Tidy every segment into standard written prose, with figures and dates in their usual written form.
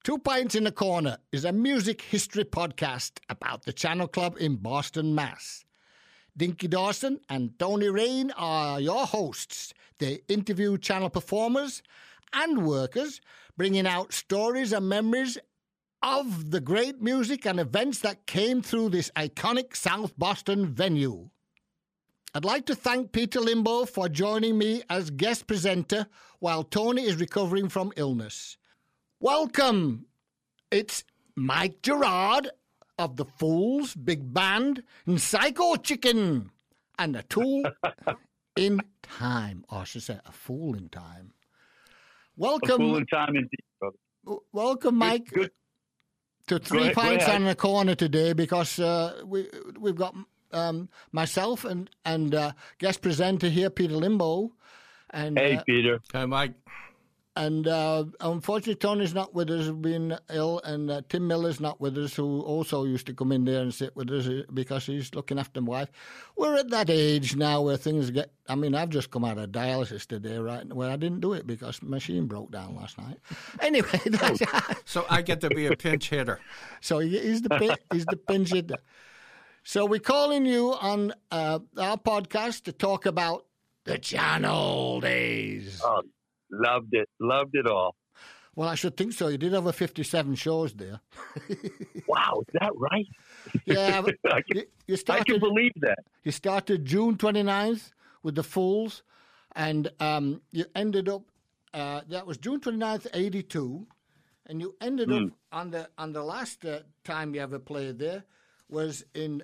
Two Pints in the Corner is a music history podcast about the Channel Club in Boston, Mass. Dinky Dawson and Tony Rain are your hosts. They interview channel performers and workers, bringing out stories and memories of the great music and events that came through this iconic South Boston venue. I'd like to thank Peter Limbo for joining me as guest presenter while Tony is recovering from illness. Welcome. It's Mike Gerard of the Fools, Big Band, and Psycho Chicken, and a tool in time, or I should say a fool in time. Welcome. A fool in time indeed, brother. Welcome, Mike, to Three Pints on the Corner today, because we've got myself and guest presenter here, Peter Limbo. And, hey, Peter. Hi, Mike. And unfortunately, Tony's not with us, being ill, and Tim Miller's not with us, who also used to come in there and sit with us because he's looking after my wife. We're at that age now where things get... I mean, I've just come out of dialysis today, right, where I didn't do it because the machine broke down last night. Anyway... So I get to be a pinch hitter. So he's the pinch hitter. So we're calling you on our podcast to talk about the Channel days. Oh, loved it all. Well, I should think so. You did over 57 shows there. Wow, is that right? Yeah. I can believe that. You started June 29th with the Fools, and you ended up, that was June 29th, 82, and you ended up on the last time you ever played there was in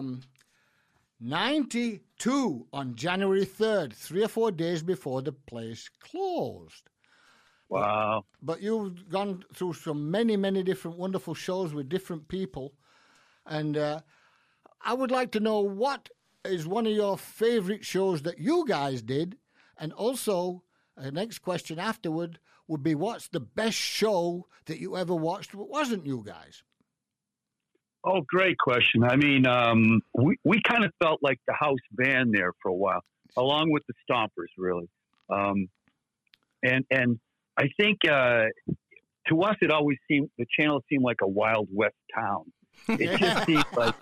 92 on January 3rd, 3 or 4 days before the place closed. Wow. But you've gone through so many, many different wonderful shows with different people. And I would like to know what is one of your favorite shows that you guys did. And also, the next question afterward would be, what's the best show that you ever watched that wasn't you guys? Oh, great question. I mean, we kind of felt like the house band there for a while, along with the Stompers, really. And I think to us, it always seemed, the channel seemed like a Wild West town. It just seemed like,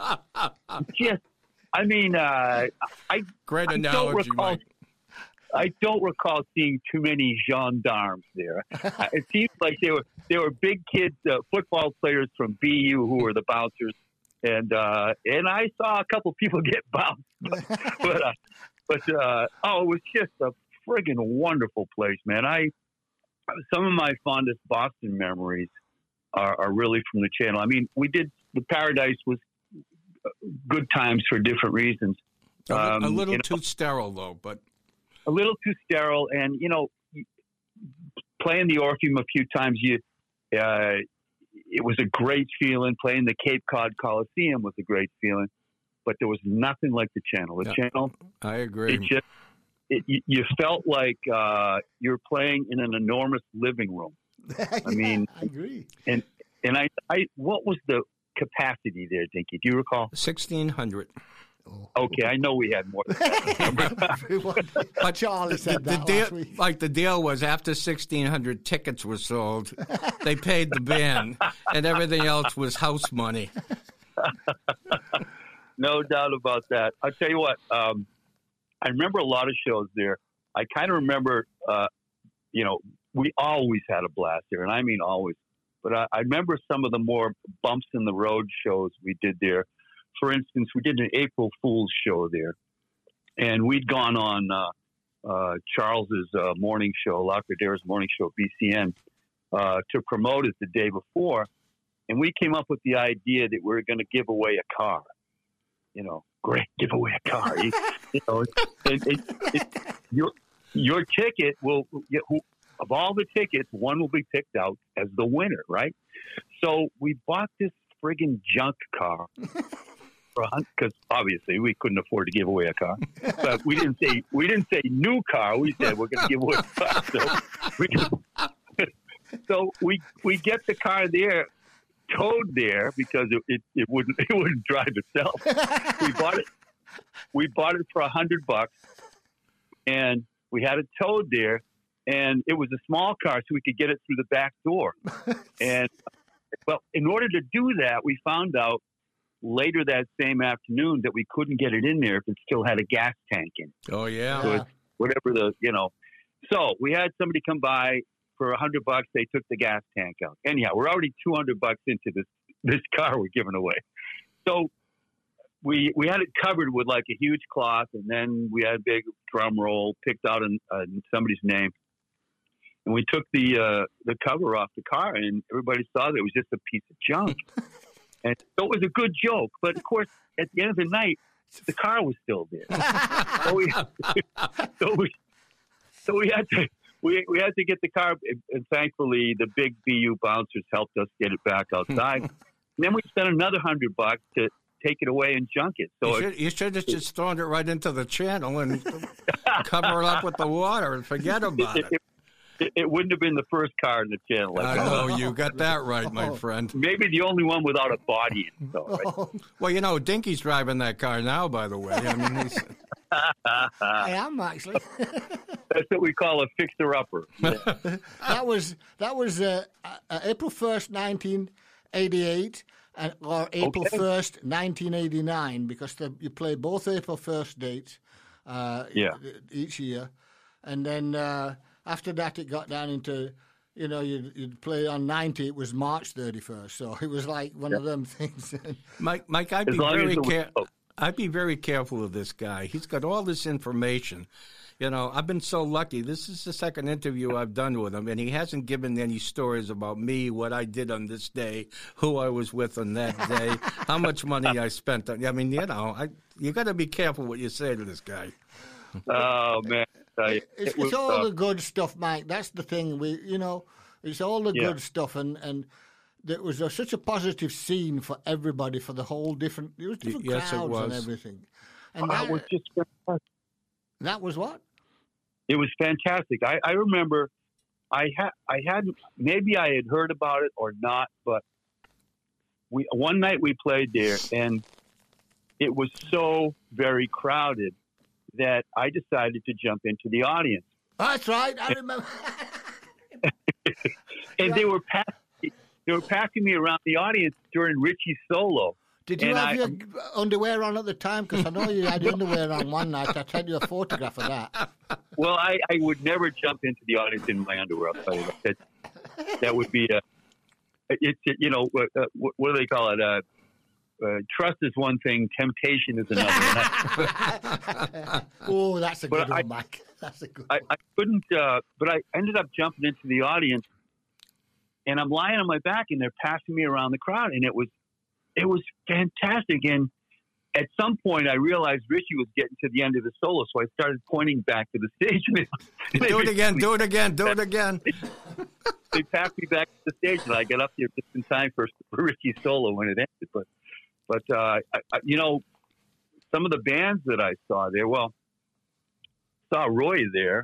Great analogy, Mike. I don't recall seeing too many gendarmes there. It seems like they were big kids, football players from BU who were the bouncers, and I saw a couple people get bounced. but it was just a friggin' wonderful place, man. Some of my fondest Boston memories are really from the channel. I mean, we did the Paradise was good times for different reasons. A little too sterile, though, but. A little too sterile, and playing the Orpheum a few times, it was a great feeling. Playing the Cape Cod Coliseum was a great feeling, but there was nothing like the channel. The channel, I agree. You felt like you're playing in an enormous living room. I mean, I agree. And I what was the capacity there, Dinky? Do you recall? 1,600. Okay, I know we had more than that. But Charlie said that last week. Like the deal was, after 1,600 tickets were sold, they paid the band, and everything else was house money. No doubt about that. I'll tell you what, I remember a lot of shows there. I kind of remember, we always had a blast there, and I mean always. But I remember some of the more bumps in the road shows we did there. For instance, we did an April Fool's show there, and we'd gone on Charles's morning show, Lacardaire's morning show, BCN, to promote it the day before, and we came up with the idea that we were going to give away a car. Great, give away a car. Your ticket will, of all the tickets, one will be picked out as the winner, right? So we bought this friggin' junk car. Because obviously we couldn't afford to give away a car, but we didn't say new car. We said we're going to give away a car. So we get the car there, towed there because it wouldn't drive itself. We bought it for $100, and we had it towed there. and it was a small car, so we could get it through the back door. And well, in order to do that, we found out later that same afternoon that we couldn't get it in there if it still had a gas tank in it. Oh, yeah. So it's whatever So we had somebody come by for $100. They took the gas tank out. Anyhow, we're already $200 into this car we're giving away. So we had it covered with like a huge cloth, and then we had a big drum roll, picked out somebody's name, and we took the cover off the car, and everybody saw that it was just a piece of junk. And so it was a good joke, but of course, at the end of the night, the car was still there. So we had to get the car, and thankfully, the big BU bouncers helped us get it back outside. And then we spent another $100 to take it away and junk it. So you should have just thrown it right into the channel and cover it up with the water and forget about it. It wouldn't have been the first car in the channel. I know, you got that right, my friend. Maybe the only one without a body in it, though, right? Well, Dinky's driving that car now, by the way. I mean, I am, actually. That's what we call a fixer-upper. That was April 1st, 1988, or April 1st, 1989, because you play both April 1st dates each year. And then after that, it got down into, you'd play on 90, it was March 31st. So it was like one of them things. Mike, I'd be very careful of this guy. He's got all this information. I've been so lucky. This is the second interview I've done with him, and he hasn't given any stories about me, what I did on this day, who I was with on that day, how much money I spent. I mean, you got to be careful what you say to this guy. Oh, man. It's all the good stuff, Mike. That's the thing. It's all the good stuff, and there was such a positive scene for everybody, for the whole different crowds and everything. And that was just fantastic. That was what? It was fantastic. I remember I hadn't, maybe I had heard about it or not, but one night we played there, and it was so very crowded that I decided to jump into the audience. That's right. I remember. And they were passing me around the audience during Richie's solo. Did you have your underwear on at the time? Because I know you had your underwear on one night. I sent you a photograph of that. Well, I would never jump into the audience in my underwear. I'll tell you that would be what do they call it? Trust is one thing, temptation is another. Oh, that's a good one, Mike. That's a good one. I couldn't, but I ended up jumping into the audience, and I'm lying on my back, and they're passing me around the crowd, and it was fantastic. And at some point, I realized Richie was getting to the end of the solo, so I started pointing back to the stage. Do it again. They passed me back to the stage, and I got up there just in time for Richie's solo when it ended. But some of the bands that I saw there, saw Roy there.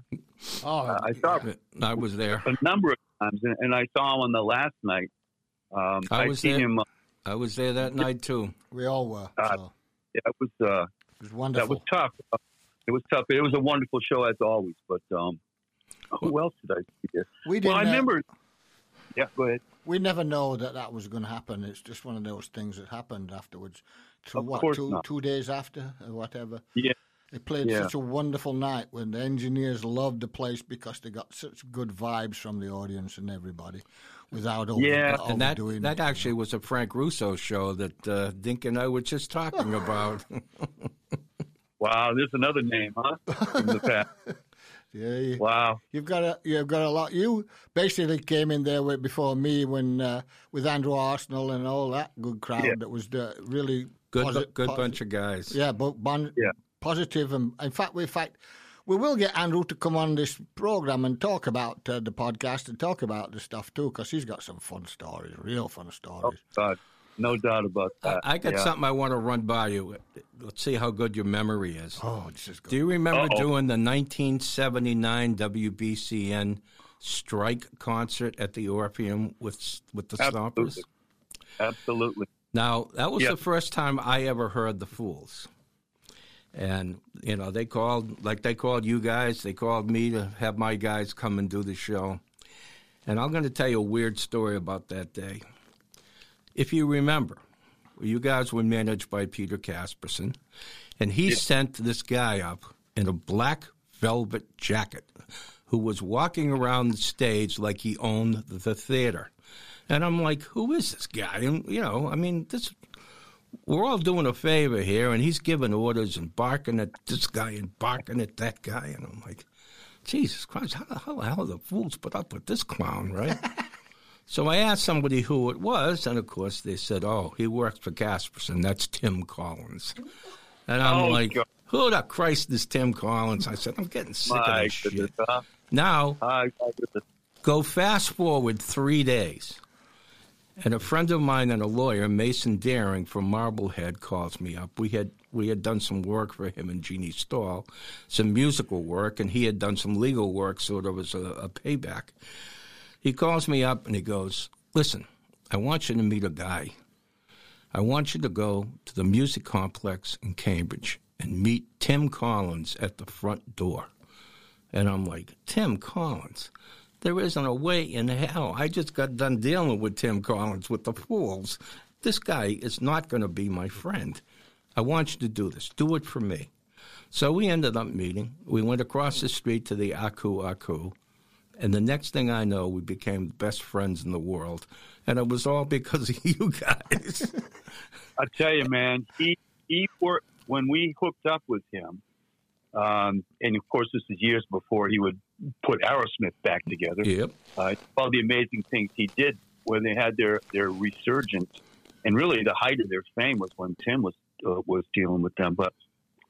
I was there a number of times, and I saw him on the last night. I seen him. I was there that night too. We all were. So. Yeah, it was wonderful. That was tough. It was tough. It was a wonderful show as always. But who else did I see there? I remember. Yeah, go ahead. We never know that was going to happen. It's just one of those things that happened afterwards. Two days after or whatever. Yeah. They played such a wonderful night when the engineers loved the place because they got such good vibes from the audience and everybody without overdoing it. That actually was a Frank Russo show that Dink and I were just talking about. Wow, there's another name, huh? From the past. Yeah. Wow. You've got a lot. You basically came in there before me when with Andrew Arsenal and all that good crowd that was really good bunch of guys. Yeah, positive, and in fact, we will get Andrew to come on this program and talk about the podcast and talk about the stuff too, because he's got some fun stories, real fun stories. Oh, God. No doubt about that. I got something I want to run by you. Let's see how good your memory is. Oh, this is good. Do you remember doing the 1979 WBCN strike concert at the Orpheum with the Stompers? Absolutely. Now, that was the first time I ever heard the Fools. And, they called you guys. They called me to have my guys come and do the show. And I'm going to tell you a weird story about that day. If you remember, you guys were managed by Peter Casperson, and he sent this guy up in a black velvet jacket who was walking around the stage like he owned the theater. And I'm like, who is this guy? And, we're all doing a favor here, and he's giving orders and barking at this guy and barking at that guy. And I'm like, Jesus Christ, how the hell the fools put up with this clown, right? So I asked somebody who it was, and, of course, they said, oh, he works for Casperson. That's Tim Collins. And I'm like, God. Who the Christ is Tim Collins? I said, I'm getting sick of this shit. Now, go fast forward 3 days. And a friend of mine and a lawyer, Mason Daring from Marblehead, calls me up. We had done some work for him and Jeannie Stahl, some musical work, and he had done some legal work, so there was a payback. He calls me up and he goes, listen, I want you to meet a guy. I want you to go to the music complex in Cambridge and meet Tim Collins at the front door. And I'm like, Tim Collins? There isn't a way in hell. I just got done dealing with Tim Collins with the Fools. This guy is not going to be my friend. I want you to do this. Do it for me. So we ended up meeting. We went across the street to the Aku Aku. And the next thing I know, we became best friends in the world. And it was all because of you guys. I tell you, man, he worked, when we hooked up with him, and of course this is years before he would put Aerosmith back together. Yep. All the amazing things he did when they had their resurgence, and really the height of their fame was when Tim was dealing with them. But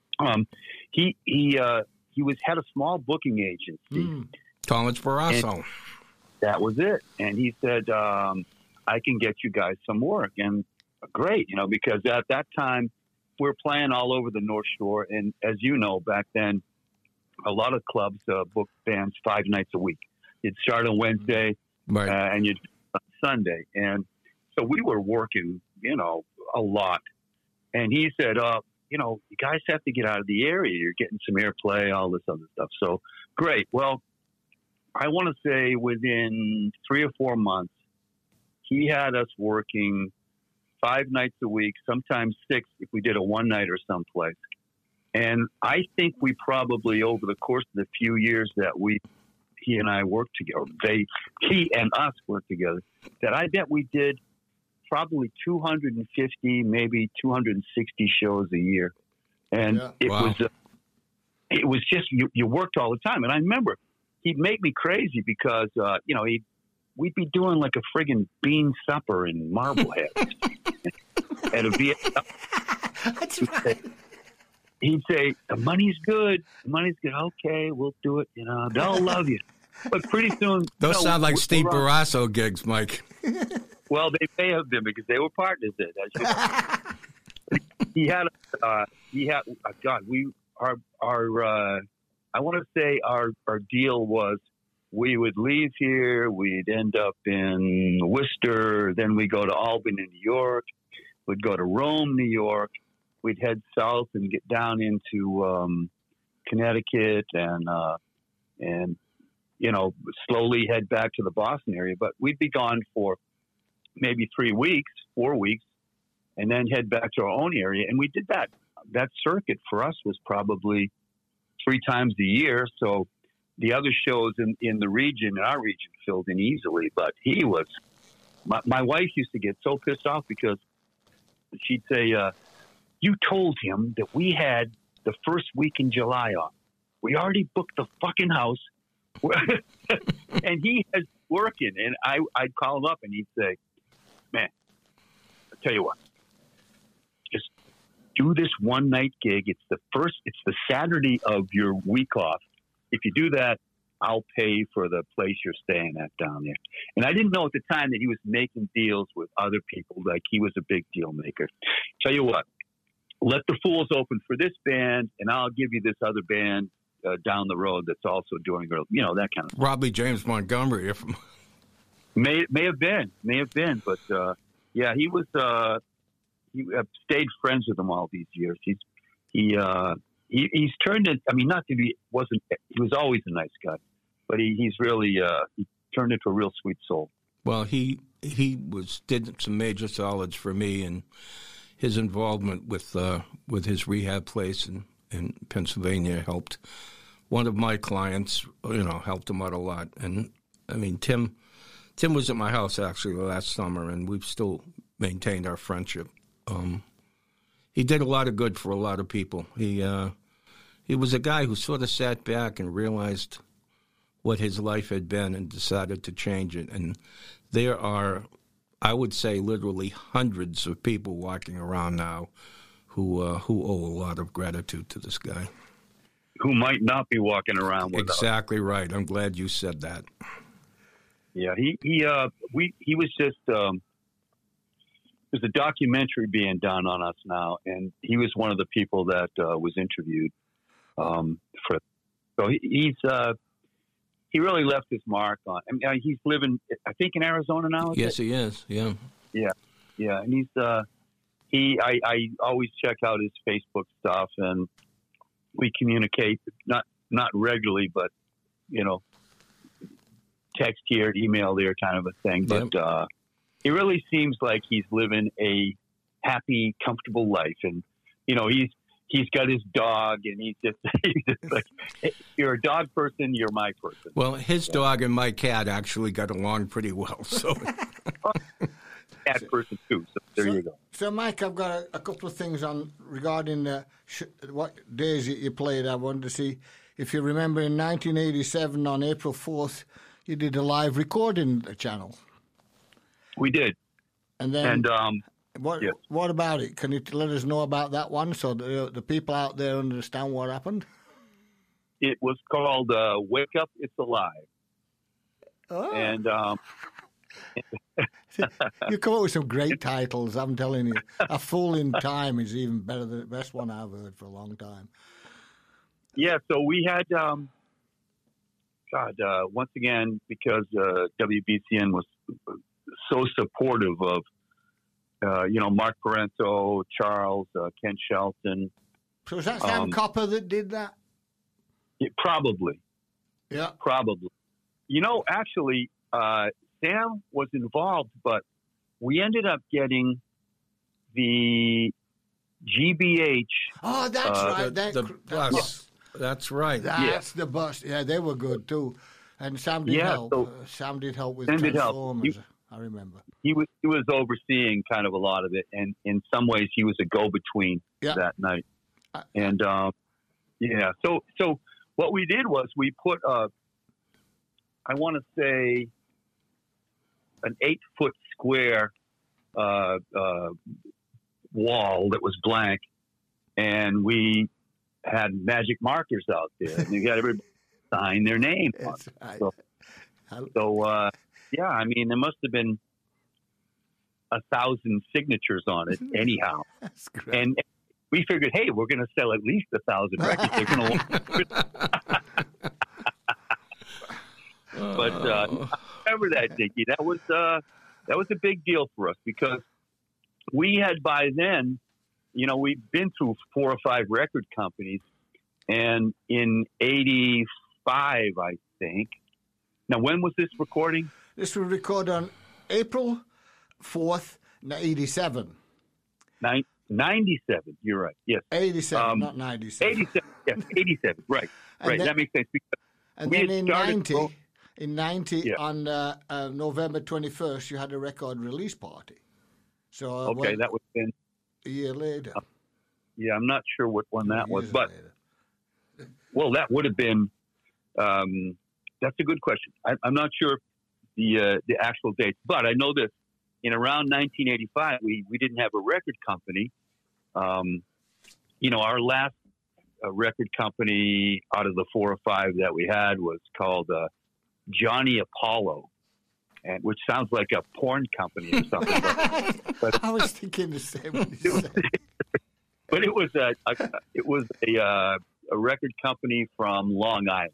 he had a small booking agency. College Barrasso. That was it. And he said, I can get you guys some work. And great, because at that time we're playing all over the North Shore. And as you know, back then, a lot of clubs booked bands 5 nights a week. You'd start on Wednesday, right, and you'd on Sunday. And so we were working, a lot. And he said, you guys have to get out of the area. You're getting some airplay, all this other stuff. So great. Well, I want to say within 3 or 4 months, he had us working 5 nights a week, sometimes 6 if we did a one-nighter someplace. And I think we probably, over the course of the few years that he and I worked together, he and us worked together, that I bet we did probably 250, maybe 260 shows a year. And it was just, you worked all the time. And I remember he'd make me crazy because, we'd be doing like a friggin' bean supper in Marblehead at a Vietnam. That's right. He'd say, the money's good. Okay, we'll do it. They'll love you. But pretty soon... Those sound like Steve Barrasso gigs, Mike. Well, they may have been because they were partners in it. He had, God, I want to say our deal was we would leave here, we'd end up in Worcester, then we'd go to Albany, New York, we'd go to Rome, New York, we'd head south and get down into Connecticut and slowly head back to the Boston area. But we'd be gone for maybe 3 weeks, 4 weeks, and then head back to our own area. And we did that. That circuit for us was probably 3 times a year. So the other shows in the region, in our region, filled in easily. But he was, my wife used to get so pissed off because she'd say, you told him that we had the first week in July off. We already booked the fucking house. And he has working. And I'd call him up and he'd say, man, I'll tell you what, just do this one night gig. It's the Saturday of your week off. If you do that, I'll pay for the place you're staying at down there. And I didn't know at the time that he was making deals with other people. Like he was a big deal maker. Tell you what, let the Fools open for this band and I'll give you this other band down the road that's also doing, that kind of stuff. Robbie James Montgomery. May have been. But he stayed friends with him all these years. He he's turned it. I mean, not that he was always a nice guy, but he's really he turned into a real sweet soul. Well, he did some major solids for me, and his involvement with his rehab place in Pennsylvania helped. One of my clients, helped him out a lot. And I mean, Tim was at my house actually last summer, and we've still maintained our friendship. He did a lot of good for a lot of people. He was a guy who sort of sat back and realized what his life had been and decided to change it. And there are, I would say, literally hundreds of people walking around now who owe a lot of gratitude to this guy. Who might not be walking around with Exactly right. I'm glad you said that. Yeah, he was just there's a documentary being done on us now, and he was one of the people that was interviewed for. So he really left his mark on. I mean, he's living, I think, in Arizona now. Yes, he is. Yeah. Yeah, and I always check out his Facebook stuff, and we communicate not regularly, but text here, email there, kind of a thing. But he really seems like he's living a happy, comfortable life, and he's got his dog, and he's just like, hey, you're a dog person, you're my person. Well, his dog and my cat actually got along pretty well, so. Cat person too. So there you go. So, Mike, I've got a couple of things regarding what days you played. I wanted to see if you remember in 1987 on April 4th, you did a live recording the channel. We did. And then what about it? Can you let us know about that one so the people out there understand what happened? It was called Wake Up, It's Alive. Oh. And you come up with some great titles, I'm telling you. A Fool in Time is even better than the best one I've heard for a long time. Yeah, so we had, once again, because WBCN was so supportive of, Mark Parento, Charles, Ken Shelton. So was that Sam Copper that did that? Probably. Yeah. Probably. Actually, Sam was involved, but we ended up getting the GBH. Oh, that's right. The bus. That's right. That's the bus. Yeah, they were good too. And Sam did help. Sam did help with Transformers. I remember. He was overseeing kind of a lot of it, and in some ways he was a go-between that night. And so what we did was we put I want to say an 8-foot square wall that was blank, and we had magic markers out there, and we got everybody sign their name. So I mean, there must have been 1,000 signatures on it anyhow. That's great. And we figured, hey, we're going to sell at least 1,000 records. They're going to. But I remember that, Dickie. That was a big deal for us because we had by then, we'd been through 4 or 5 record companies, and in '85, I think. Now, when was this recording? This was recorded on April 4th, 87. 97. You're right. Yes. 87, not 97. 87. Yes, 87. Right. Right. That makes sense. And then in 90, on November 21st, you had a record release party. So that would have been a year later. I'm not sure what one that was, but that would have been. That's a good question. I'm not sure the actual dates, but I know this. In around 1985, we didn't have a record company. Our last record company out of the 4 or 5 that we had was called Johnny Apollo, which sounds like a porn company or something. But I was thinking the same when you said. But it was a record company from Long Island,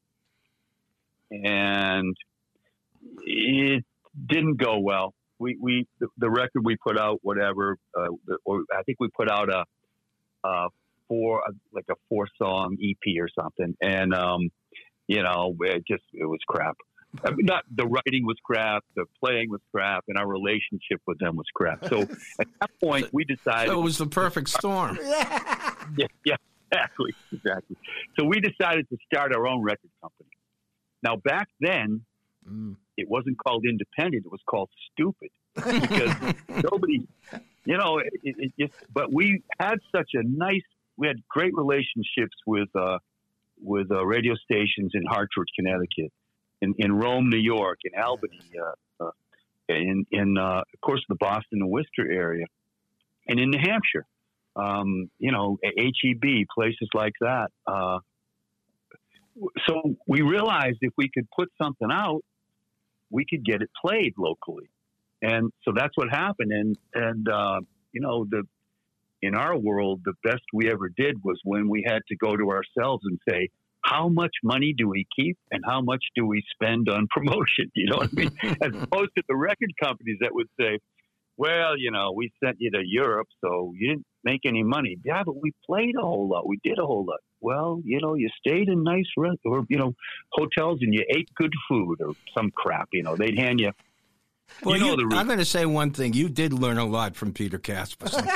and it didn't go well. The record we put out, whatever, I think we put out a like a 4-song EP or something, and it was crap. I mean, not the writing was crap, the playing was crap, and our relationship with them was crap. So at that point, we decided. So it was the perfect storm. Yeah, exactly. So we decided to start our own record company. Now, back then, it wasn't called independent; it was called stupid, because nobody, it just. But we had we had great relationships with radio stations in Hartford, Connecticut, in Rome, New York, in Albany, of course, the Boston and Worcester area, and in New Hampshire. HEB, places like that. So we realized if we could put something out, we could get it played locally. And so that's what happened. And in our world, the best we ever did was when we had to go to ourselves and say, how much money do we keep and how much do we spend on promotion? You know what I mean? As opposed to the record companies that would say, well, we sent you to Europe, so you didn't make any money. Yeah, but we played a whole lot. We did a whole lot. Well, you stayed in nice hotels and you ate good food or some crap. They'd hand you. Well, I'm going to say one thing. You did learn a lot from Peter Kasperson.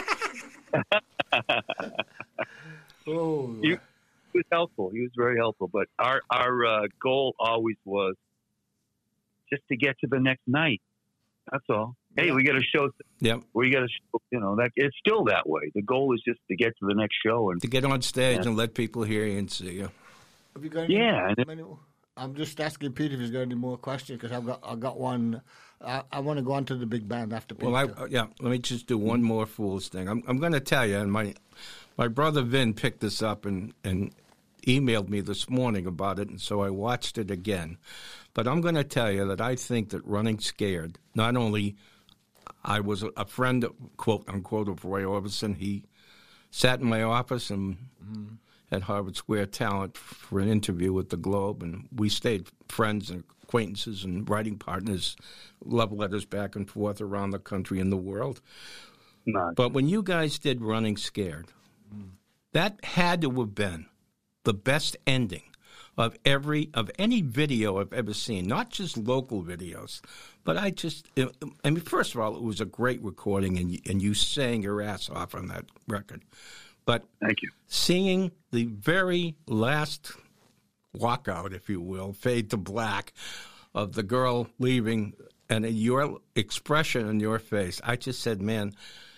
He was helpful. He was very helpful. But our goal always was just to get to the next night. That's all. Hey, we got to show. Yep. We got to show. That it's still that way. The goal is just to get to the next show and to get on stage and let people hear you and see you. Have you got I'm just asking Peter if he's got any more questions because I got one. I want to go on to the big band after Peter. Well, let me just do one more foolish thing. I'm going to tell you, and my brother Vin picked this up and emailed me this morning about it, and so I watched it again. But I'm going to tell you that I think that Running Scared, not only I was a friend, quote unquote, of Roy Orbison. He sat in my office and at Harvard Square Talent for an interview with the Globe, and we stayed friends and acquaintances and writing partners, love letters back and forth around the country and the world. Nice. But when you guys did Running Scared, that had to have been the best ending of any video I've ever seen, not just local videos. But first of all, it was a great recording, and you sang your ass off on that record. But thank you. Seeing the very last walkout, if you will, fade to black of the girl leaving, and your expression in your face, I just said, man,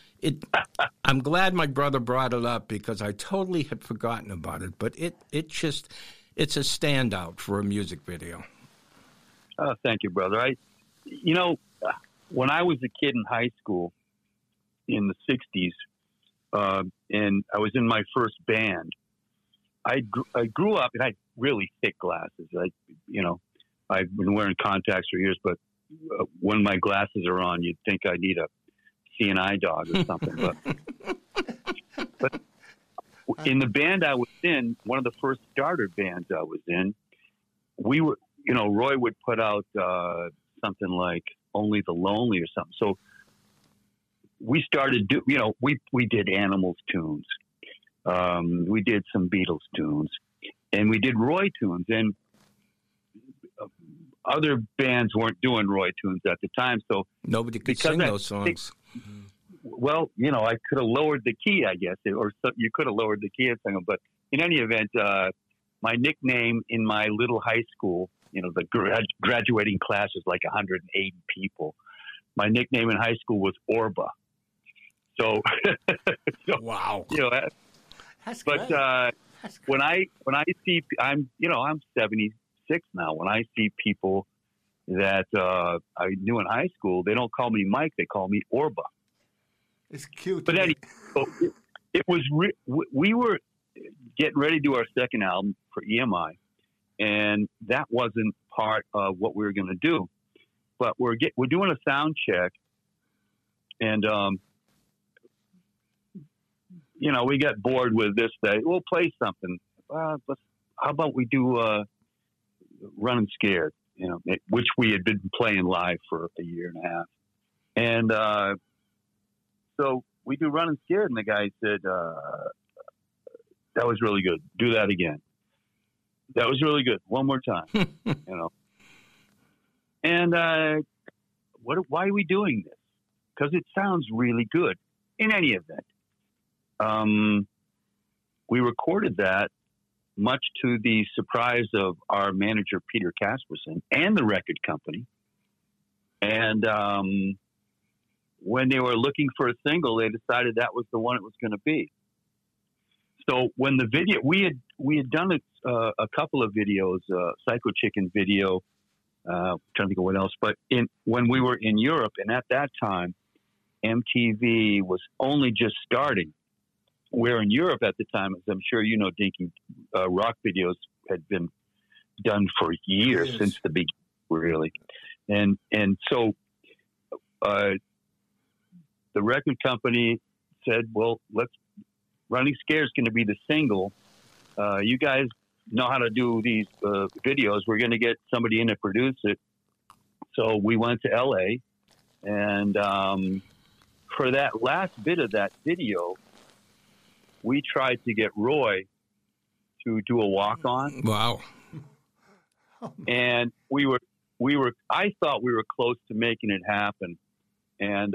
I'm glad my brother brought it up because I totally had forgotten about it. But it's a standout for a music video. Oh, thank you, brother. When I was a kid in high school in the 60s, and I was in my first band, I grew up and I had really thick glasses. I've been wearing contacts for years, but when my glasses are on, you'd think I need a seeing eye dog or something. But in the band I was in, one of the first starter bands I was in, we were, Roy would put out something like Only the Lonely or something. So we started, we did Animals tunes. We did some Beatles tunes. And we did Roy tunes. And other bands weren't doing Roy tunes at the time. So nobody could sing those songs. Well, I could have lowered the key, I guess, or you could have lowered the key and sang them. But in any event, my nickname in my little high school, the graduating class was like 180 people. My nickname in high school was Orba. So, wow. That's but that's when I see, I'm 76 now. When I see people that I knew in high school, they don't call me Mike; they call me Orba. It's cute. But anyway, it was. We were getting ready to do our second album for EMI, and that wasn't part of what we were going to do. But we're doing a sound check, and we got bored with this. We'll play something. How about we do Running Scared? Which we had been playing live for a year and a half, and so we do Running Scared, and the guy said, That was really good. Do that again. That was really good. One more time. And why are we doing this? Because it sounds really good. In any event, we recorded that, much to the surprise of our manager Peter Casperson and the record company. And when they were looking for a single, they decided that was the one it was going to be. So when the video, we had done a couple of videos, Psycho Chicken video, trying to think of what else. But when we were in Europe, and at that time, MTV was only just starting. Where in Europe at the time, as I'm sure you know, Dinky, rock videos had been done for years since the beginning, really. And so the record company said, well, Running Scared is going to be the single. You guys know how to do these videos. We're going to get somebody in to produce it. So we went to LA, and for that last bit of that video, we tried to get Roy to do a walk-on. Wow. And I thought we were close to making it happen. And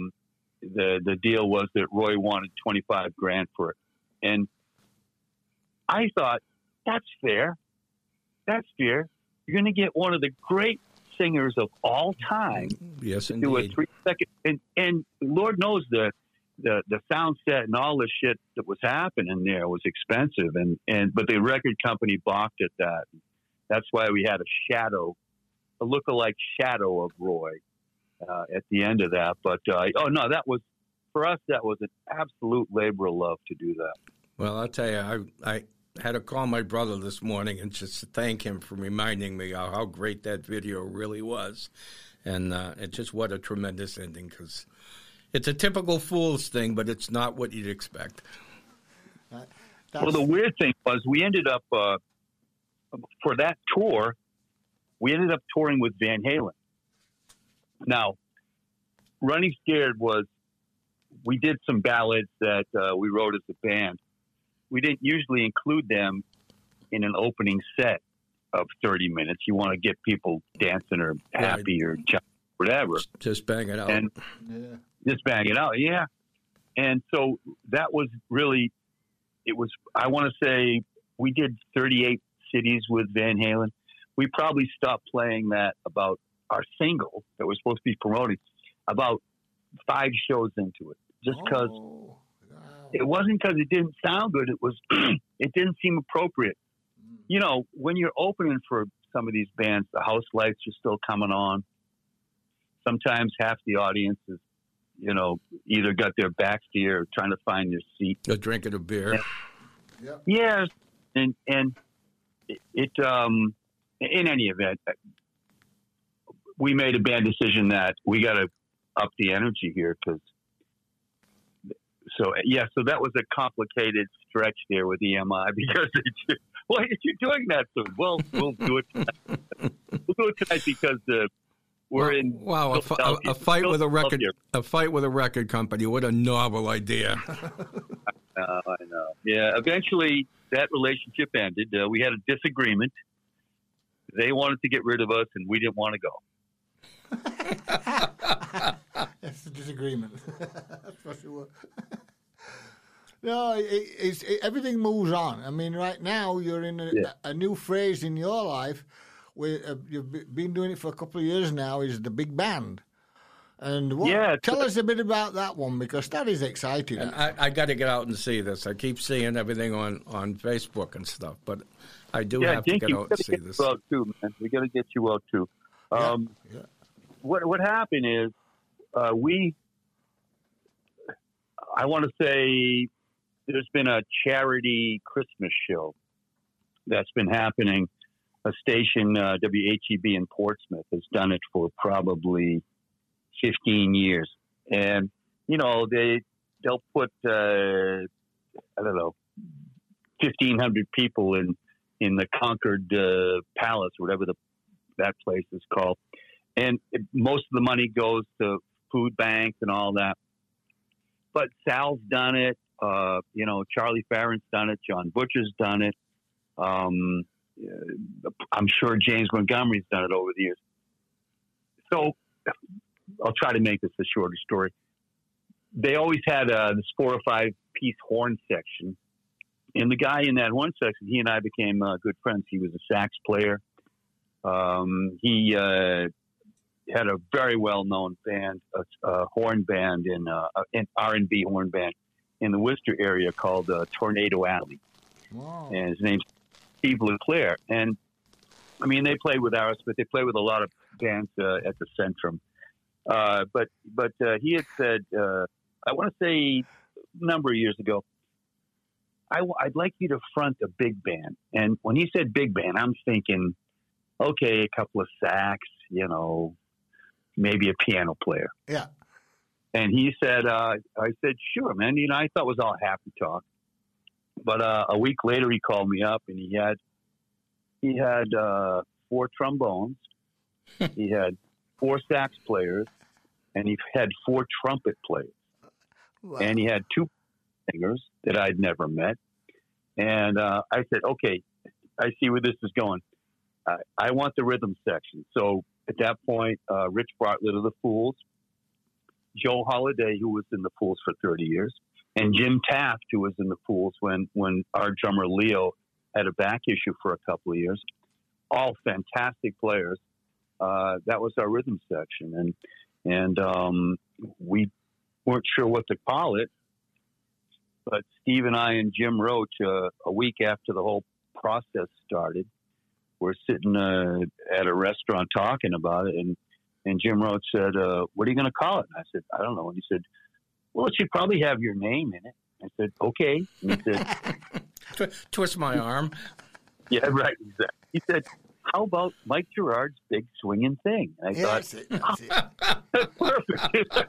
the deal was that Roy wanted $25,000 for it. And I thought, that's fair. That's fair. You're going to get one of the great singers of all time. Yes, indeed. Do a 3-second, and Lord knows the sound set and all the shit that was happening there was expensive, but the record company balked at that. That's why we had a lookalike shadow of Roy at the end of that. But that was, for us, that was an absolute labor of love to do that. Well, I'll tell you, I had to call my brother this morning and just thank him for reminding me how great that video really was. And it's just what a tremendous ending, because it's a typical Fool's thing, but it's not what you'd expect. Well, the weird thing was we ended up, for that tour, we ended up touring with Van Halen. Now, Running Scared we did some ballads that we wrote as a band. We didn't usually include them in an opening set of 30 minutes. You want to get people dancing or happy or whatever. Just bang it out. And just bang it out, yeah. And so that was really, I want to say we did 38 cities with Van Halen. We probably stopped playing that about our single that we're supposed to be promoting about 5 shows into it. Just because it wasn't because it didn't sound good. It was, it didn't seem appropriate. You know, when you're opening for some of these bands, the house lights are still coming on. Sometimes half the audience is, either got their backs to you or trying to find their seat. Or drinking a beer. Yes. And it in any event, we made a bad decision that we got to up the energy here so that was a complicated stretch there with EMI because why are you doing that soon? Well, we'll do it tonight. We'll do it tonight because we're in. Wow, a fight with a record company. What a novel idea. I know. Yeah, eventually that relationship ended. We had a disagreement. They wanted to get rid of us, and we didn't want to go. That's the disagreement. That's for sure. No, everything moves on. I mean, right now you're in a new phase in your life where you've been doing it for a couple of years now, is the big band. And tell us a bit about that one, because that is exciting. And I got to get out and see this. I keep seeing everything on Facebook and stuff, but I do have to get out and see this. Out too, man. We got to get you out too. What happened is I want to say there's been a charity Christmas show that's been happening. A station, WHEB in Portsmouth, has done it for probably 15 years. And, they'll put, 1,500 people in the Concord Palace, whatever that place is called. And most of the money goes to food banks and all that. But Sal's done it. Charlie Farron's done it. John Butcher's done it. I'm sure James Montgomery's done it over the years. So I'll try to make this a shorter story. They always had this 4 or 5 piece horn section. And the guy in that horn section, he and I became good friends. He was a sax player. He had a very well-known band, a horn band, an R&B horn band in the Worcester area called Tornado Alley. Wow. And his name's Steve LeClaire. And, I mean, they played with ours, but they played with a lot of bands at the Centrum. But he had said, I want to say a number of years ago, I'd like you to front a big band. And when he said big band, I'm thinking, okay, a couple of sax, maybe a piano player. Yeah. And he said, I said, sure, man. I thought it was all happy talk. But a week later, he called me up, and he had 4 trombones, he had 4 sax players, and he had 4 trumpet players. Wow. And he had 2 singers that I'd never met. And I said, okay, I see where this is going. I want the rhythm section. So at that point, Rich Bartlett of the Fools, Joe Holiday, who was in the Fools for 30 years, and Jim Taft, who was in the Fools when our drummer Leo had a back issue for a couple of years. All fantastic players. That was our rhythm section. And we weren't sure what to call it. But Steve and I and Jim Roach, a week after the whole process started, we're sitting at a restaurant talking about it. And Jim Roach said, what are you going to call it? And I said, I don't know. And he said, well, it should probably have your name in it. I said, okay. And he said, twist my arm. Yeah, right. Exactly. He said, how about Mike Gerard's Big Swinging Thing? And I thought, that's perfect.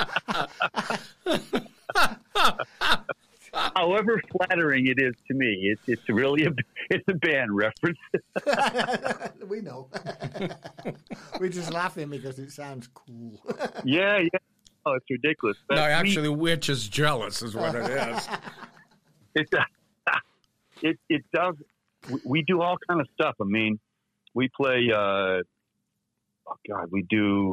However flattering it is to me, it's really it's a band reference. We know. We're just laughing because it sounds cool. Yeah. Oh, it's ridiculous. No, actually, we're just jealous is what it is. It does. We do all kind of stuff. I mean, we play. We do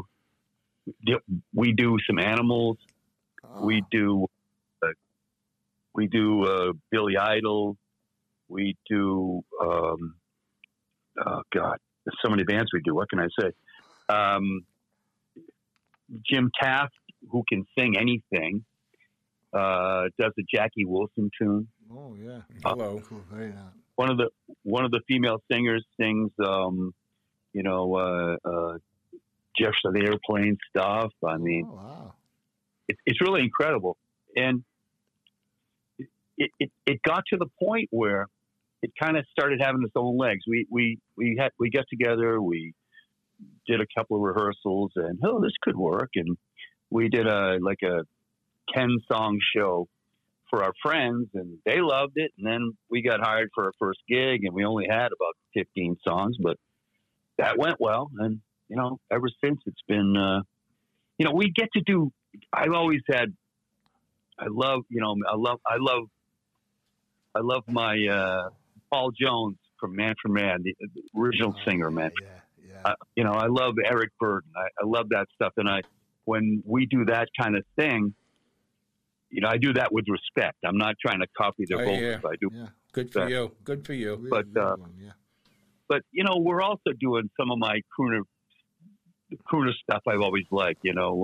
some animals. Oh. We do Billy Idol. We do. There's so many bands we do. What can I say? Jim Taft, who can sing anything, does the Jackie Wilson tune. Oh yeah, hello. Cool. Very nice. One of the female singers sings, Jefferson Airplane stuff. I mean, oh, wow. It's really incredible, and it got to the point where it kind of started having its own legs. We got together, we did a couple of rehearsals, and this could work, and we did a 10-song show for our friends, and they loved it. And then we got hired for our first gig, and we only had about 15 songs, but that went well. And ever since it's been, we get to do. I've always had. I love my Paul Jones from Man for Man, the original singer, man. Yeah. I love Eric Burden. I love that stuff, and when we do that kind of thing, I do that with respect. I'm not trying to copy their vocals. Yeah. I do. Yeah. Good for you. Good for you. But we're also doing some of my crooner stuff I've always liked.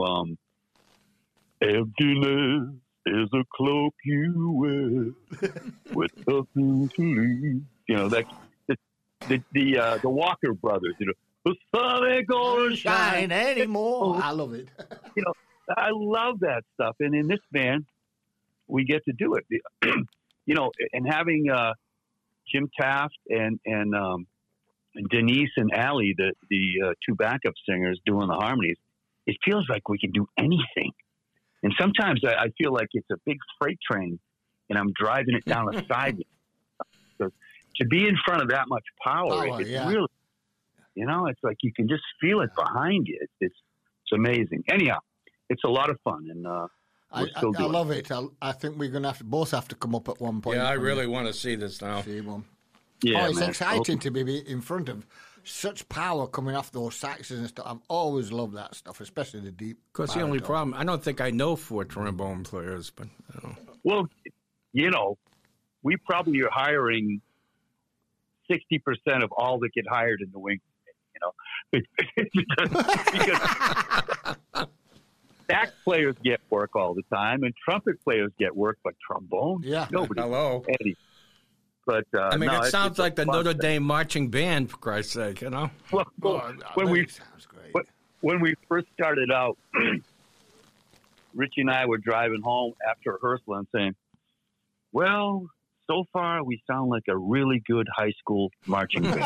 Emptiness is a cloak you wear with nothing to leave. The Walker Brothers. The sun ain't gonna shine anymore. I love it. I love that stuff, and in this band, we get to do it. And having Jim Taft and Denise and Allie, the 2 backup singers doing the harmonies, it feels like we can do anything. And sometimes I feel like it's a big freight train, and I'm driving it down a side. So to be in front of that much power, it's really, it's like you can just feel it behind you. It's amazing. Anyhow, it's a lot of fun, and we're still doing. I love it. I think we're going to both have to come up at one point. Yeah, I really want to see this now. Yeah, it's exciting to be in front of such power coming off those saxes and stuff. I've always loved that stuff, especially the deep. Of course, the only problem, I don't think I know 4 trombone players, but well, we probably are hiring 60% of all that get hired in the wing. Because sax players get work all the time, and trumpet players get work, but trombone, nobody. Hello, Eddie. But it sounds like the Notre Dame marching band, for Christ's sake, Well, when we first started out, Richie and I were driving home after rehearsal and saying, "Well, so far we sound like a really good high school marching band."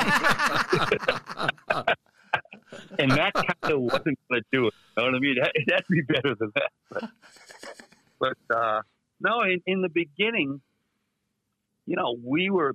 And that kind of wasn't going to do it. You know what I mean? It had to be better than that. But no, in the beginning, we were.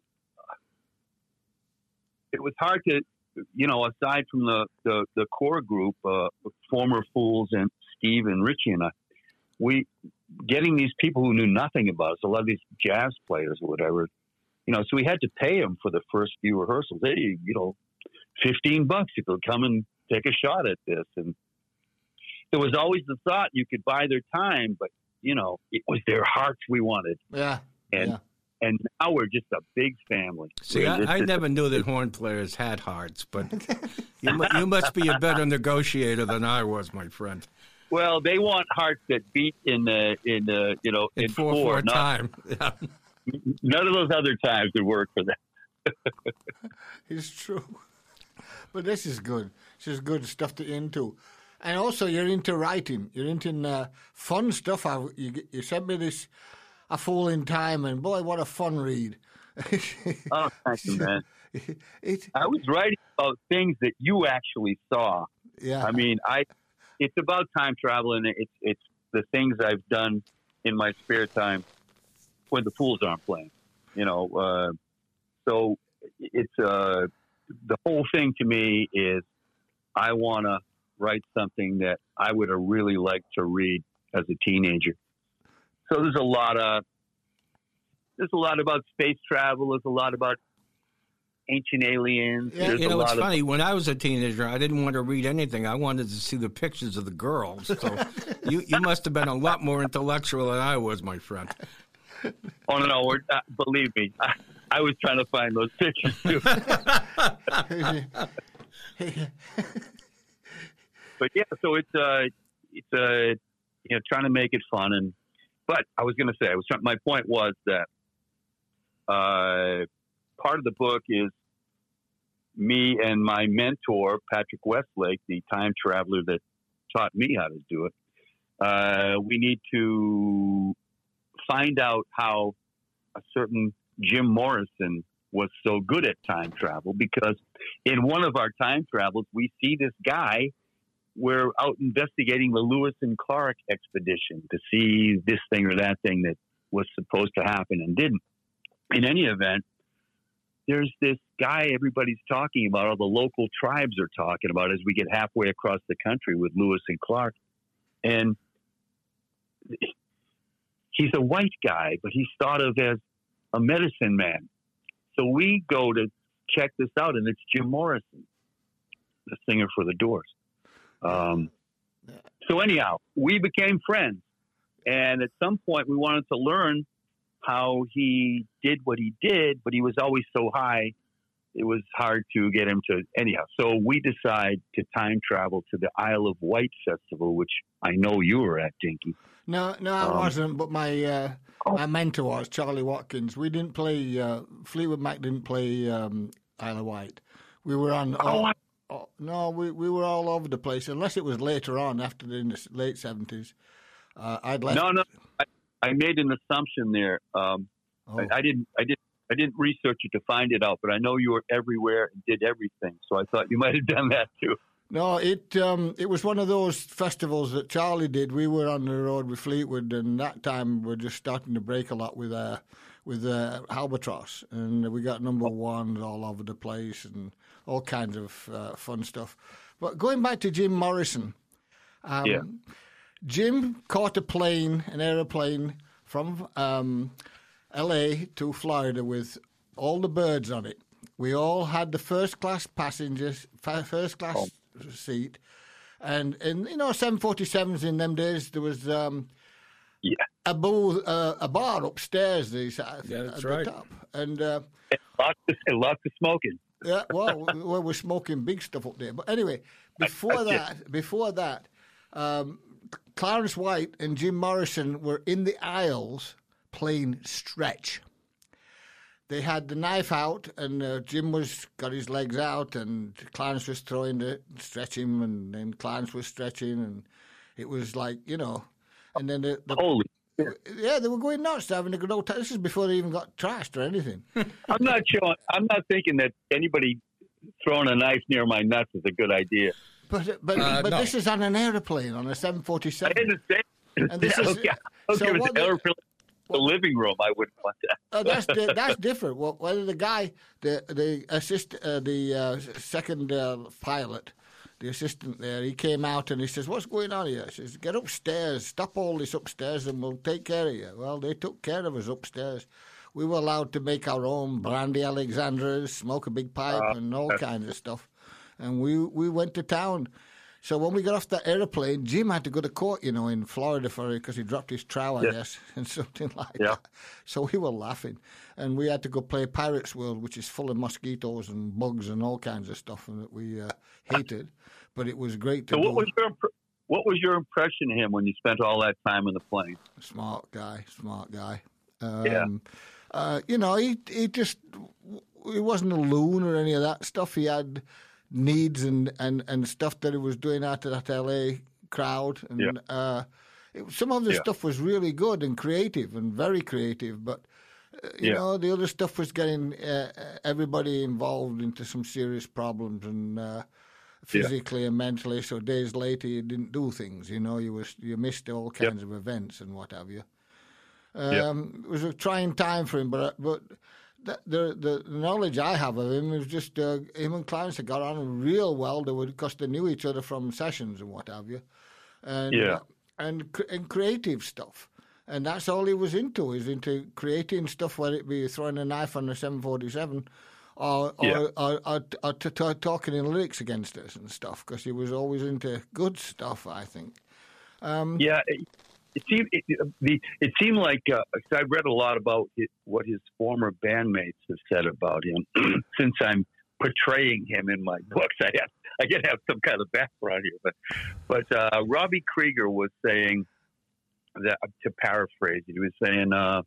It was hard to, aside from the core group, former Fools and Steve and Richie and I, getting these people who knew nothing about us, a lot of these jazz players or whatever, so we had to pay them for the first few rehearsals. Hey, $15 if they'll come and take a shot at this. And there was always the thought you could buy their time, but it was their hearts we wanted. Yeah. And now we're just a big family. See, I never knew that horn players had hearts, but you must be a better negotiator than I was, my friend. Well, they want hearts that beat in 4/4 time. Yeah. None of those other times would work for them. It's true. But this is good. This is good stuff to get into. And also, you're into writing. You're into fun stuff. You sent me this, A Fool in Time, and boy, what a fun read. Oh, thank you, man. I was writing about things that you actually saw. Yeah. I mean, it's about time travel, and it's the things I've done in my spare time when the Fools aren't playing. So it's the whole thing to me is I want to write something that I would have really liked to read as a teenager. So there's a lot about space travel. There's a lot about ancient aliens. Yeah, it's funny. When I was a teenager, I didn't want to read anything. I wanted to see the pictures of the girls. So you must have been a lot more intellectual than I was, my friend. Oh, no. Believe me, I was trying to find those pictures, too. But, yeah, so it's trying to make it fun. But I was going to say, my point was that part of the book is me and my mentor, Patrick Westlake, the time traveler that taught me how to do it. We need to find out how a certain Jim Morrison was so good at time travel, because in one of our time travels, we see this guy. We're out investigating the Lewis and Clark expedition to see this thing or that thing that was supposed to happen and didn't. In any event, there's this guy everybody's talking about, all the local tribes are talking about as we get halfway across the country with Lewis and Clark. And he's a white guy, but he's thought of as a medicine man. So we go to check this out, and it's Jim Morrison, the singer for the Doors. So anyhow, we became friends. And at some point, we wanted to learn how he did what he did, but he was always so high, it was hard to get him to anyhow. So we decided to time travel to the Isle of Wight Festival, which I know you were at, Dinky. No, I wasn't, but my mentor was, Charlie Watkins. We didn't play, Fleetwood Mac didn't play Isle of Wight. We were on... No, we were all over the place, unless it was later on, in the late 70s. I'd left. No, I made an assumption there. I didn't research it to find it out, but I know you were everywhere and did everything, so I thought you might have done that too. No, it was one of those festivals that Charlie did. We were on the road with Fleetwood, and that time we're just starting to break a lot with Albatross, and we got number ones all over the place and all kinds of fun stuff. But going back to Jim Morrison, Jim caught an aeroplane from L.A. to Florida with all the birds on it. We all had the first-class passengers, first-class seat. And 747s in them days, there was a bar upstairs. That's right. The top. And lots of smoking. Yeah, well, we're smoking big stuff up there. But anyway, before that, Clarence White and Jim Morrison were in the aisles playing stretch. They had the knife out, and Jim got his legs out, and Clarence was throwing to stretch him, and then Clarence was stretching, and it was like, and then holy. Yeah, they were going nuts, having a good old time. This is before they even got trashed or anything. I'm not thinking that anybody throwing a knife near my nuts is a good idea. But no. This is on an airplane, on a 747. I understand. And this is, so what the living room, I wouldn't want that. That's different. Well, whether the guy, the second pilot, the assistant there, he came out and he says, "What's going on here?" He says, "Get upstairs, stop all this upstairs and we'll take care of you." Well, they took care of us upstairs. We were allowed to make our own brandy Alexandras, smoke a big pipe and all kinds of stuff. And we went to town. So when we got off the aeroplane, Jim had to go to court, in Florida because he dropped his trowel, I guess, and something like that. So we were laughing. And we had to go play Pirates World, which is full of mosquitoes and bugs and all kinds of stuff that we hated. But it was great to do. What was your impression of him when you spent all that time in the plane? Smart guy. He wasn't a loon or any of that stuff. He had needs and stuff that he was doing out of that LA crowd. And some of the stuff was really good and creative and very creative, but the other stuff was getting everybody involved into some serious problems and physically and mentally. So days later, you didn't do things. You missed all kinds of events and what have you. It was a trying time for him, but the knowledge I have of him is just him and Clarence had got on real well. Because they knew each other from sessions and what have you, and creative stuff. And that's all he was into. He's into creating stuff, whether it be throwing a knife on a 747 or talking in lyrics against us and stuff, because he was always into good stuff, I think. It seemed like I've read a lot about what his former bandmates have said about him. Since I'm portraying him in my books, I gotta have some kind of background here. But Robbie Krieger was saying that, to paraphrase, he was saying,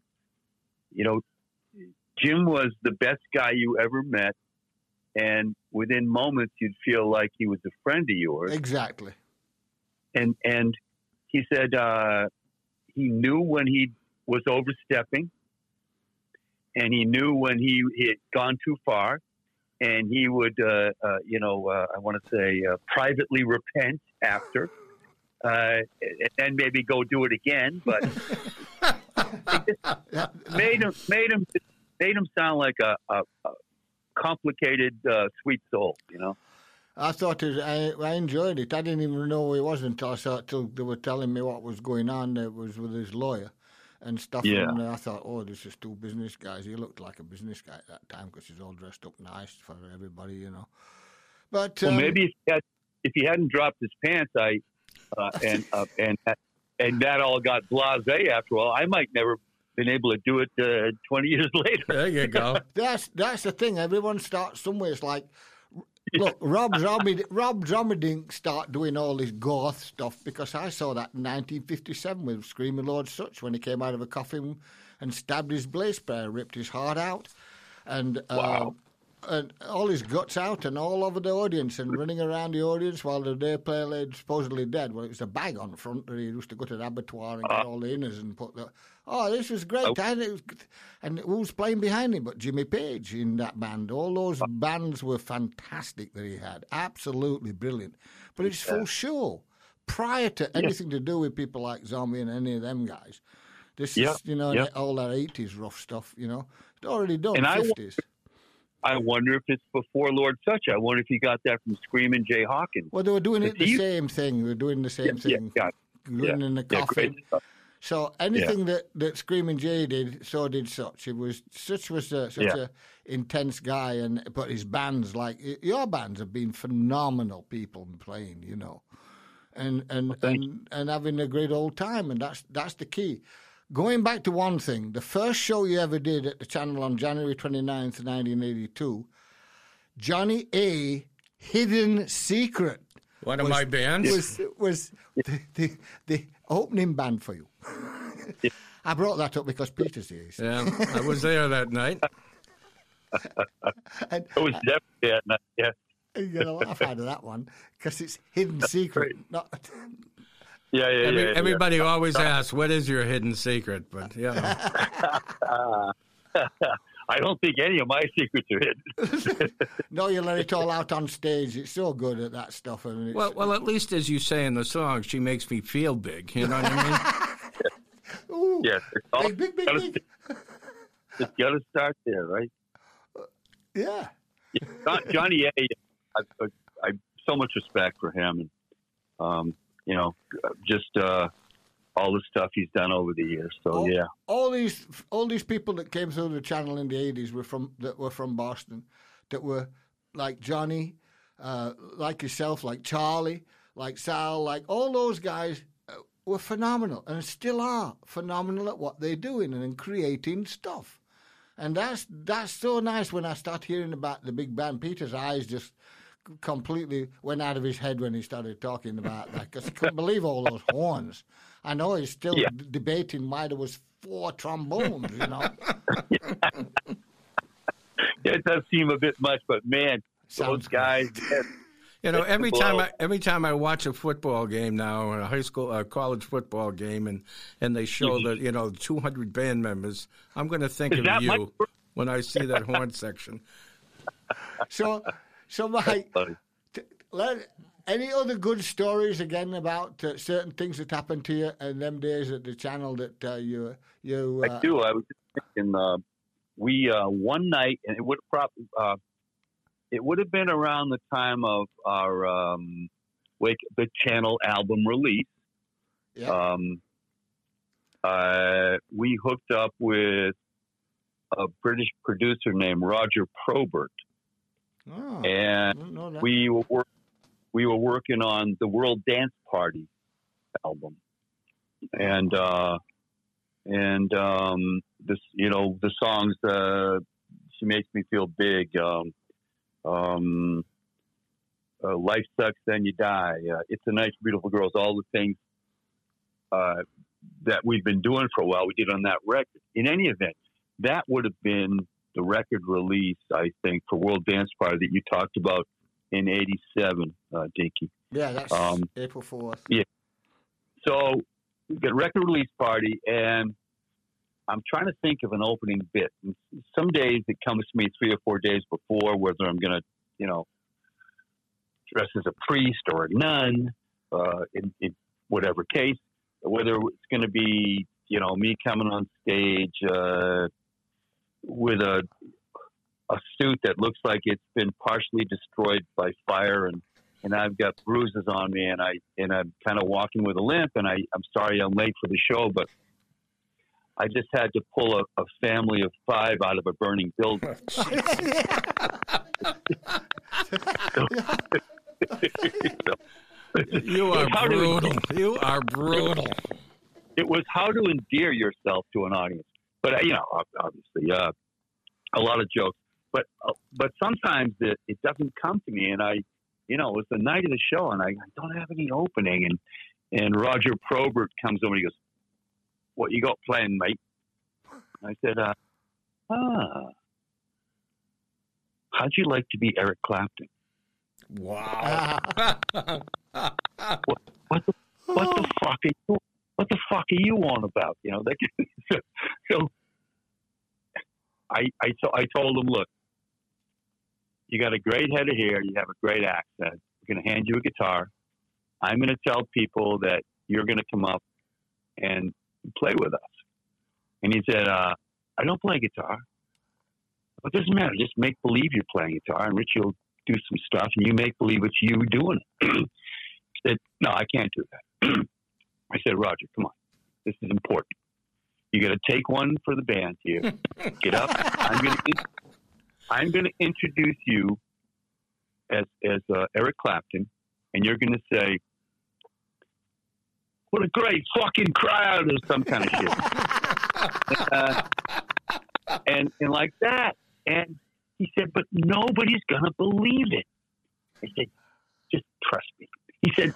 Jim was the best guy you ever met, and within moments you'd feel like he was a friend of yours. Exactly. And he said he knew when he was overstepping, and he knew when he had gone too far, and he would, I want to say, privately repent after, and then maybe go do it again. But it made him sound like a complicated, sweet soul, I thought I enjoyed it. I didn't even know who he was until they were telling me what was going on. It was with his lawyer and stuff. Yeah. And I thought, this is two business guys. He looked like a business guy at that time because he's all dressed up nice for everybody, But maybe if he hadn't dropped his pants, and that all got blasé after all, I might never been able to do it 20 years later. There you go. That's the thing. Everyone starts somewhere. It's like, look, Rob Zombie didn't start doing all this goth stuff because I saw that in 1957 with Screaming Lord Sutch when he came out of a coffin and stabbed his blaze sprayer, ripped his heart out, and all his guts out and all over the audience and running around the audience while the day player lay supposedly dead. Well, it was a bag on front that he used to go to the abattoir and get all the inners and put the... this was great. And who was playing behind him but Jimmy Page in that band? All those bands were fantastic that he had. Absolutely brilliant. But it's full show. Prior to anything to do with people like Zombie and any of them guys. This is, all that 80s rough stuff, It's already done, 50s. I wonder if it's before Lord Sutch. I wonder if he got that from Screaming Jay Hawkins. Well, they were doing the same thing. They were doing the same thing. going in the coffin. So anything that Screaming Jay did, so did Such. It was Such was such a intense guy, but his bands, like your bands, have been phenomenal people playing, you know, and having a great old time, and that's the key. Going back to one thing, the first show you ever did at the channel on January 29th, 1982, Johnny A. Hidden Secret. One of my bands was the opening band for you. I brought that up because Peter's here. Yeah, I was there that night. It was definitely that night, yeah. You get a laugh out of that one because it's Hidden Secret. Not... Everybody always asks, what is your hidden secret? But, you know. I don't think any of my secrets are hidden. No, you let it all out on stage. It's so good at that stuff. I mean, well, at least as you say in the song, she makes me feel big. You know what I mean? Ooh, yes. Big. It's got to start there, right? Yeah. Johnny A., I so much respect for him. And, you know, just... all the stuff he's done over the years. So all these people that came through the channel in the 80s were from Boston, that were like Johnny, like yourself, like Charlie, like Sal, like all those guys were phenomenal and still are phenomenal at what they're doing and in creating stuff. And that's so nice. When I start hearing about the big band, Peter's eyes just completely went out of his head when he started talking about that, because he couldn't believe all those horns. I know he's still debating why there was 4 trombones, you know. It does seem a bit much, but man, those guys. You know, every time I watch a football game now, a high school, college football game, and they show the 200 band members, I'm going to think of you when I see that horn section. So Mike, any other good stories again about certain things that happened to you in them days at the channel that you? I do. I was just thinking. We one night, and it would have been around the time of our the channel album release. Yeah. We hooked up with a British producer named Roger Probert. Oh, and we were working on the World Dance Party album, and this, you know, the songs "She Makes Me Feel Big," "Life Sucks, Then You Die," "It's a Nice Beautiful Girls," all the things that we've been doing for a while. We did on that record. In any event, that would have been the record release, I think, for World Dance Party that you talked about in '87, Dinky. Yeah, that's April 4th. Yeah. So we get a record release party, and I'm trying to think of an opening bit. And some days it comes to me 3 or 4 days before, whether I'm going to, you know, dress as a priest or a nun, in whatever case, whether it's going to be, you know, me coming on stage with a suit that looks like it's been partially destroyed by fire, and I've got bruises on me, and I'm kind of walking with a limp, and I'm sorry I'm late for the show, but I just had to pull a family of 5 out of a burning building. You are brutal. You are brutal. It was how to endear yourself to an audience. But, you know, obviously, a lot of jokes. But sometimes it doesn't come to me, and it was the night of the show, and I don't have any opening. And Roger Probert comes over and he goes, "What you got playing, mate?" I said, "How'd you like to be Eric Clapton?" Wow. What the fuck are you? What the fuck are you on about? You know, so I told him, "Look, you got a great head of hair. You have a great accent. We're going to hand you a guitar. I'm going to tell people that you're going to come up and play with us." And he said, "I don't play guitar." "Well, it doesn't matter. Just make believe you're playing guitar, and Richie will do some stuff, and you make believe it's you doing it." He said, "No, I can't do that." I said, Roger, come on. This is important. You got to take one for the band here. Get up. I'm going to introduce you as Eric Clapton, and you're going to say, "What a great fucking crowd," or some kind of shit. And like that. And he said, "But nobody's going to believe it." I said, "Just trust me." He said,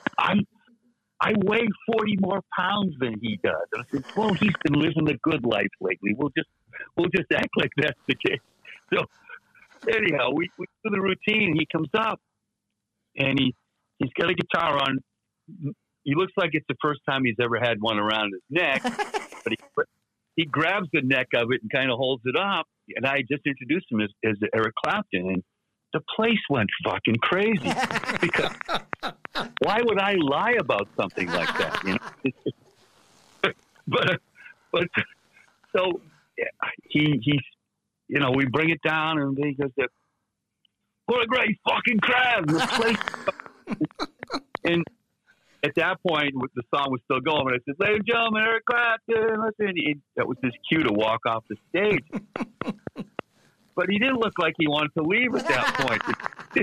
I weigh 40 more pounds than he does. And I said, "Well, he's been living the good life lately. We'll just act like that's the case." So anyhow, we do the routine. He comes up and he's got a guitar on. He looks like it's the first time he's ever had one around his neck, but he grabs the neck of it and kind of holds it up. And I just introduced him as Eric Clapton, and the place went fucking crazy because why would I lie about something like that? You know, but so he's we bring it down, and he goes, "What a great fucking crowd!" And the place, and at that point, the song was still going, and I said, "Ladies and gentlemen, Eric Clapton." Listen, that was his cue to walk off the stage. But he didn't look like he wanted to leave at that point.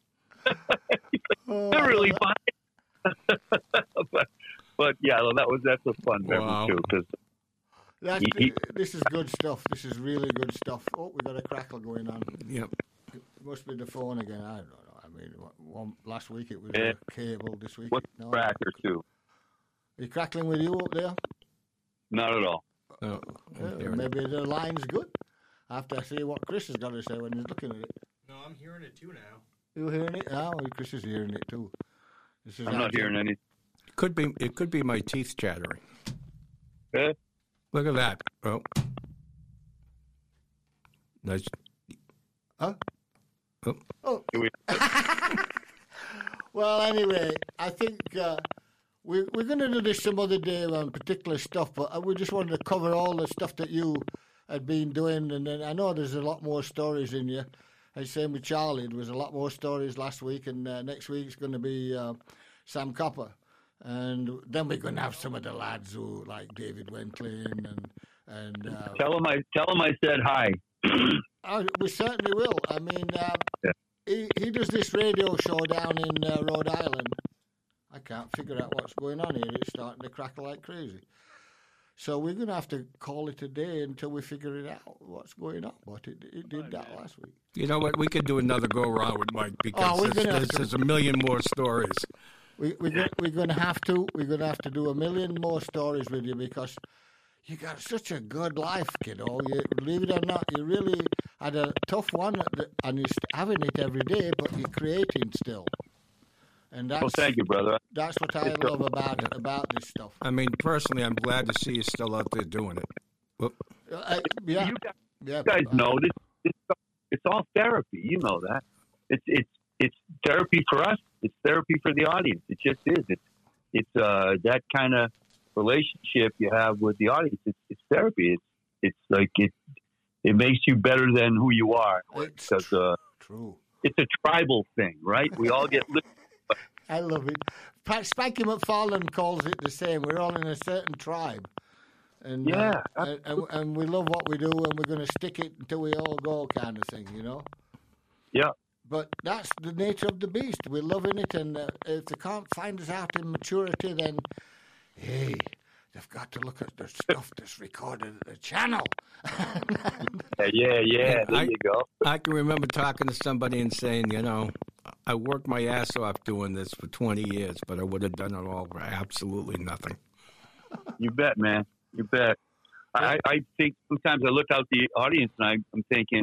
They're really fine. but yeah, that's a fun memory too. Because this is good stuff. This is really good stuff. Oh, we got a crackle going on. Yep. It must be the phone again. I don't know. I mean, last week it was a cable. This week, what's no. Cracker too? Are you crackling with you up there? Not at all. Oh, maybe the line's good. After I see what Chris has got to say when he's looking at it. No, I'm hearing it too now. You hearing it? Oh, Chris is hearing it too. I'm not hearing anything. It could be my teeth chattering. Yeah. Look at that. Oh. Nice. Huh? Oh. Well, anyway, I think we're going to do this some other day on particular stuff, but we just wanted to cover all the stuff that you had been doing, and then I know there's a lot more stories in you. And same with Charlie, there was a lot more stories last week, and next week's going to be Sam Copper, and then we're going to have some of the lads who like David Wentlin and tell him I said hi. We certainly will. I mean, he does this radio show down in Rhode Island. I can't figure out what's going on here. It's starting to crackle like crazy. So we're going to have to call it a day until we figure it out, what's going on. But it did that last week. You know what? We could do another go-around with Mike because there's a million more stories. We're going to have to. We're going to have to do a million more stories with you because you got such a good life, kiddo. You, believe it or not, you really had a tough one, and you're having it every day, but you're creating still. And that's, thank you, brother. That's what I love about this stuff. I mean, personally, I'm glad to see you still out there doing it. You guys know this. It's all therapy. You know that. It's therapy for us. It's therapy for the audience. It just is. It's that kind of relationship you have with the audience. It's therapy. It's like it makes you better than who you are. Because true. It's a tribal thing, right? We all get. I love it. Spanky McFarlane calls it the same. We're all in a certain tribe. And, and we love what we do, and we're going to stick it until we all go kind of thing, you know? Yeah. But that's the nature of the beast. We're loving it, and if they can't find us out in maturity, then, hey, they've got to look at the stuff that's recorded at the channel. Yeah, there you go. I can remember talking to somebody and saying, I worked my ass off doing this for 20 years, but I would have done it all for absolutely nothing. You bet, man. You bet. I think sometimes I look out the audience and I'm thinking,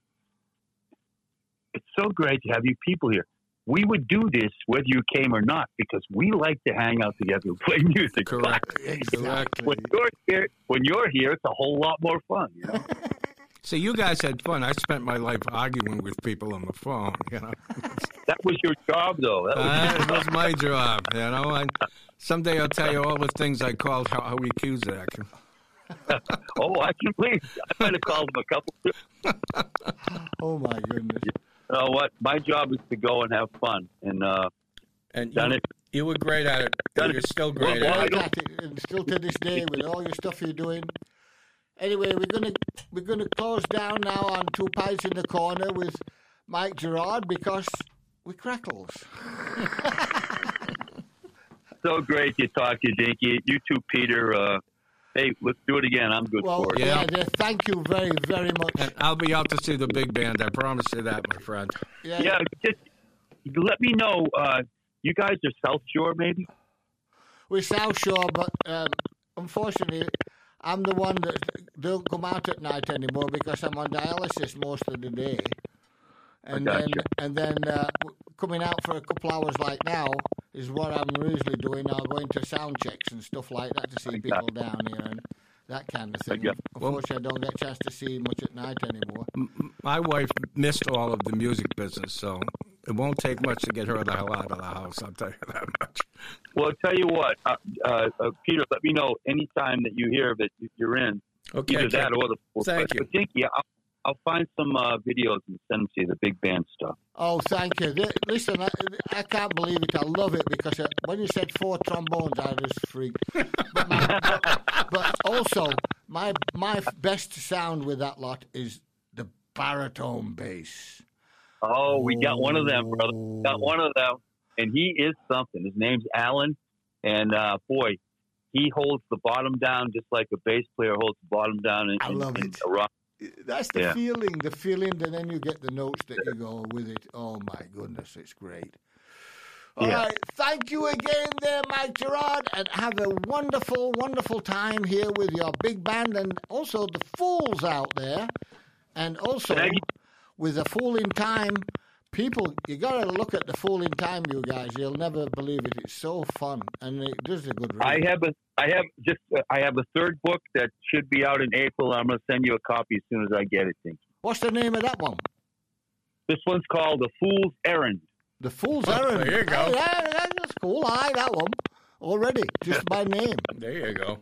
it's so great to have you people here. We would do this whether you came or not because we like to hang out together and play music. Correct. Exactly. When you're here, it's a whole lot more fun, See, you guys had fun. I spent my life arguing with people on the phone, That was your job, though. It was my job, Someday I'll tell you all the things I called Howie Cusack. Oh, I can believe. I might have called him a couple too. Oh, my goodness. You know what? My job is to go and have fun. And done it You were great at it. You're still great at it. And still to this day, with all your stuff you're doing. Anyway, we're gonna close down now on Two Pints in the Corner with Mike Gerard because we crackles. So great to talk to you, Dinky. You too, Peter. Hey, let's do it again. I'm good for it. Yeah, thank you very, very much. And I'll be out to see the big band. I promise you that, my friend. Yeah, just let me know. You guys are South Shore, maybe? We're South Shore, but unfortunately, I'm the one that don't come out at night anymore because I'm on dialysis most of the day. And then coming out for a couple hours like now is what I'm usually doing. I'll go into sound checks and stuff like that to see people down here and that kind of thing. Unfortunately, I don't get a chance to see much at night anymore. My wife missed all of the music business, so it won't take much to get her the hell out of the house, I'll tell you that much. Well, I'll tell you what, Peter, let me know anytime that you hear that you're in. Okay. Either that or the... Thank you. But Dinky, I'll find some videos and send them to you, the big band stuff. Oh, thank you. Listen, I can't believe it. I love it because when you said 4 trombones, I was freaked. But also, my best sound with that lot is the baritone bass. Oh, we got one of them, brother. Got one of them. And he is something. His name's Alan. And, boy, he holds the bottom down just like a bass player holds the bottom down in a rock. That's the feeling, and then you get the notes that you go with it. Oh, my goodness, it's great. All right, thank you again there, Mike Gerard, and have a wonderful, wonderful time here with your big band and also the Fools out there. And also, with the Fool in Time, people, you got to look at the Fool in Time, you guys. You'll never believe it. It's so fun, and it does a good read. I have a third book that should be out in April. I'm going to send you a copy as soon as I get it. Thank you. What's the name of that one? This one's called The Fool's Errand. The Fool's Errand. There you go. Yeah, that's cool. I like that one already, just by name. There you go.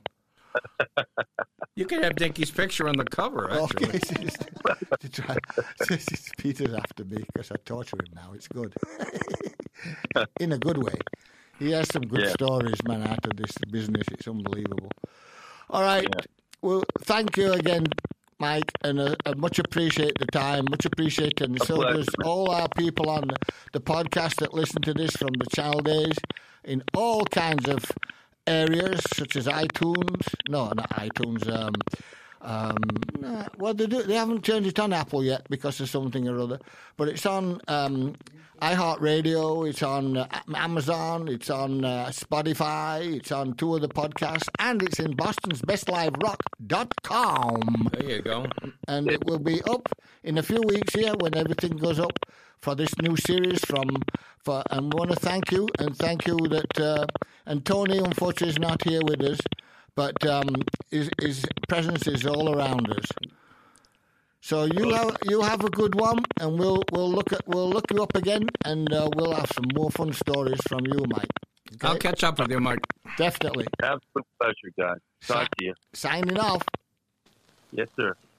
You could have Dinky's picture on the cover, actually. Okay, Peter's after me because I torture him now. It's good. In a good way. He has some good stories, man, out of this business. It's unbelievable. All right. Yeah. Well, thank you again, Mike, and I much appreciate the time. Much appreciated. And so does all our people on the podcast that listen to this from the channel days in all kinds of areas, such as iTunes. No, not iTunes. Well, they haven't turned it on Apple yet because of something or other. But it's on iHeartRadio, it's on Amazon, it's on Spotify, it's on 2 other podcasts, and it's in Boston's bestliverock.com. There you go. And it will be up in a few weeks here when everything goes up for this new series and I want to thank you that and Tony unfortunately is not here with us, but his presence is all around us. So you have a good one, and we'll look you up again, and we'll have some more fun stories from you, Mike. Okay? I'll catch up with you, Mike. Definitely. Absolute pleasure, guys. Talk to you. Signing off. Yes, sir.